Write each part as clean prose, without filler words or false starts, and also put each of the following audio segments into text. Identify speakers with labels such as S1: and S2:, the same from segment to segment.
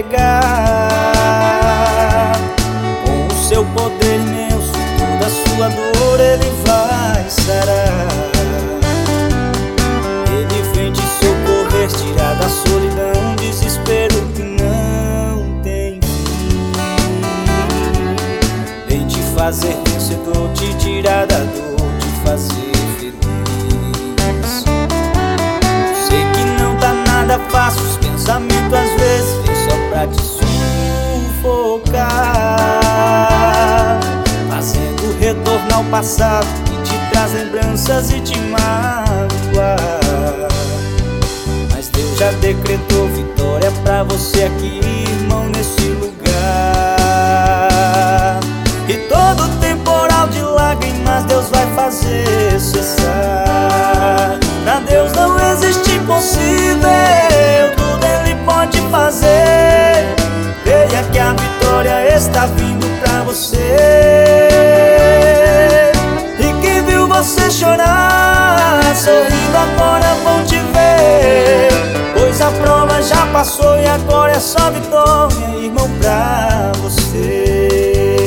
S1: sufocar. Com o seu poder imenso, toda a sua dor Ele vai sarar. Ele vem te socorrer, tirar da solidão, desespero que não tem fim. Vem te fazer vencedor, te tirar da dor, te fazer feliz. Sei que não tá nada fácil, os pensamentos às vezes vêm só pra te sufocar, fazendo retornar ao passado que te traz lembranças e te magoa. Mas Deus já decretou vitória pra você aqui, irmão, nesse lugar. E todo temporal de lágrimas Deus vai fazer cessar. Pra Deus não existe impossível, tudo Ele pode fazer. Creia que a vitória está vindo pra você. E que viu você chorar, sorrindo agora vão te ver. Pois a prova já passou e agora é só vitória, irmão, pra você.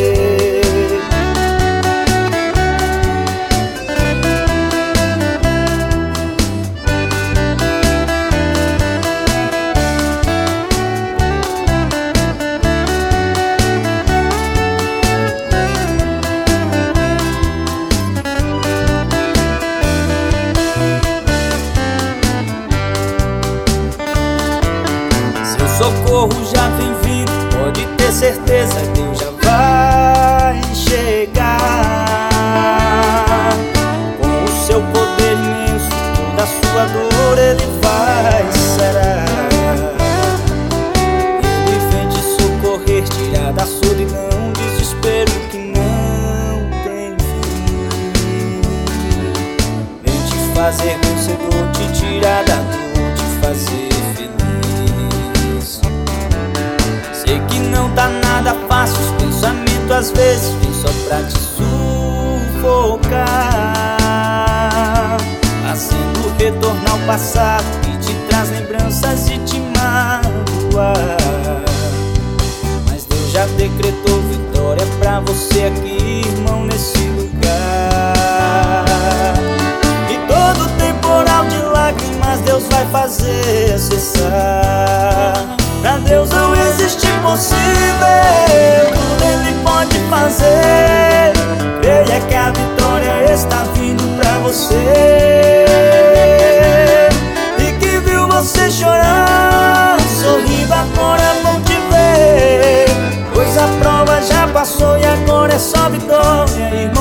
S1: Socorro já vem vindo, pode ter certeza, Deus já vai chegar. Com o seu poder imenso, toda a sua dor Ele vai sarar. Ele vem te socorrer, tirar da solidão, desespero que não tem fim. Vem te fazer vencedor, te tirar da dor, te fazer feliz. Sei que não tá nada fácil, os pensamentos às vezes vêm só pra te sufocar, fazendo retornar ao passado que te traz lembranças e te magoa. Mas Deus já decretou vitória pra você aqui, irmão, nesse lugar. E todo temporal de lágrimas Deus vai fazer cessar. Pra Deus não existe impossível, tudo Ele pode fazer. Creia que a vitória está vindo pra você. E que viu você chorar, sorrindo agora vão te ver. Pois a prova já passou e agora é só vitória,